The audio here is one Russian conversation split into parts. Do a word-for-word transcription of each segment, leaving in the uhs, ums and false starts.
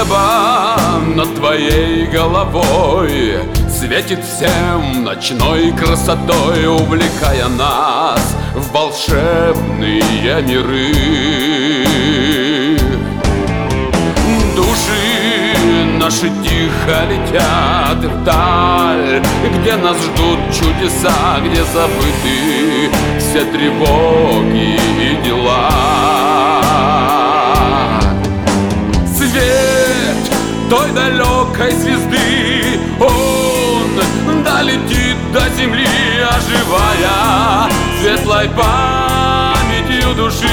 небо над твоей головой светит всем ночной красотой, увлекая нас в волшебные миры. Души наши тихо летят вдаль, где нас ждут чудеса, где забыты все тревоги и дела. Свет той далекой звезды, он долетит до земли, оживая светлой памятью души.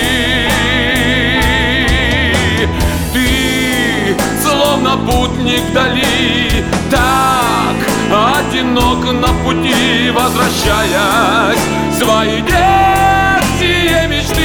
Ты словно путник вдали, так одинок на пути, возвращаясь в свои детские мечты.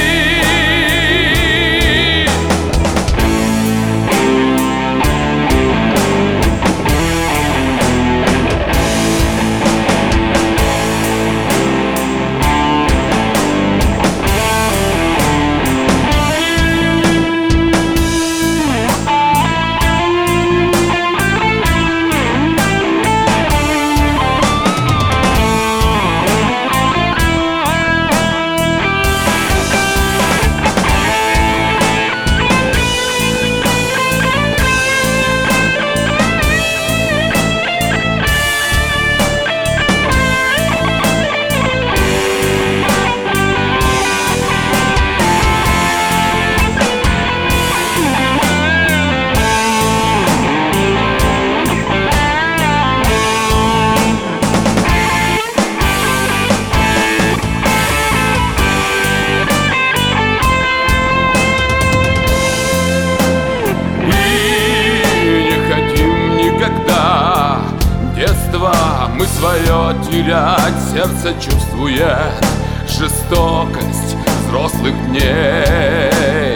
Мы свое терять, сердце чувствует жестокость взрослых дней.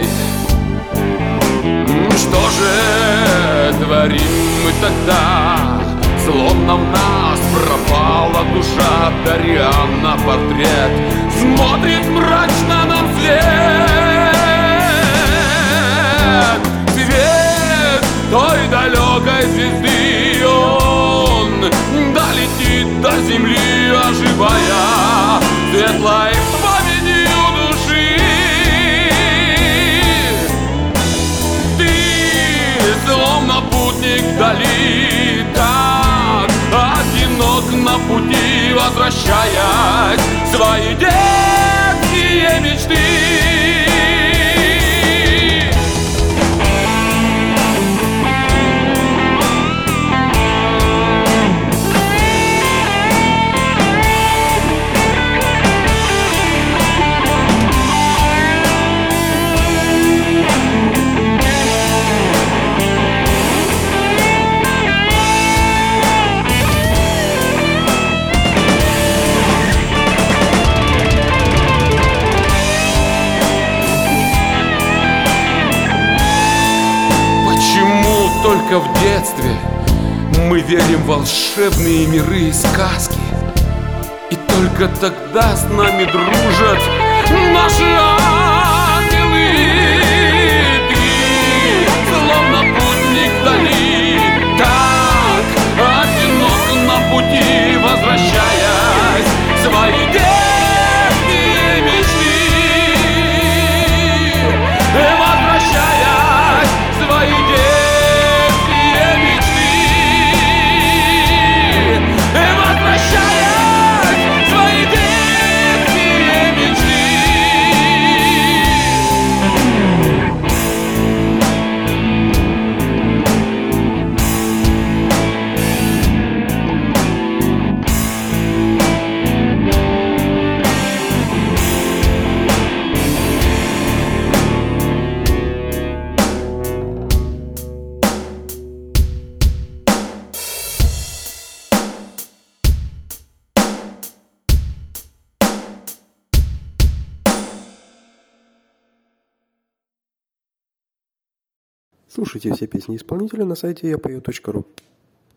Что же творим мы тогда? Словно в нас пропала душа, даря на портрет, смотрит мрачно нам вслед. Цвет той далекой звезды, он долетит до земли, оживая светлой памятью души. Ты словно путник вдали, так одинок на пути, возвращаясь в свои детские мечты. Только в детстве мы верим в волшебные миры и сказки, и только тогда с нами дружат наши ангелы. Ты словно путник вдали, так одинок на пути, возвращаясь в свои детские мечты. Возвращаясь в свои детские Слушайте все песни исполнителя на сайте я пою точка ру.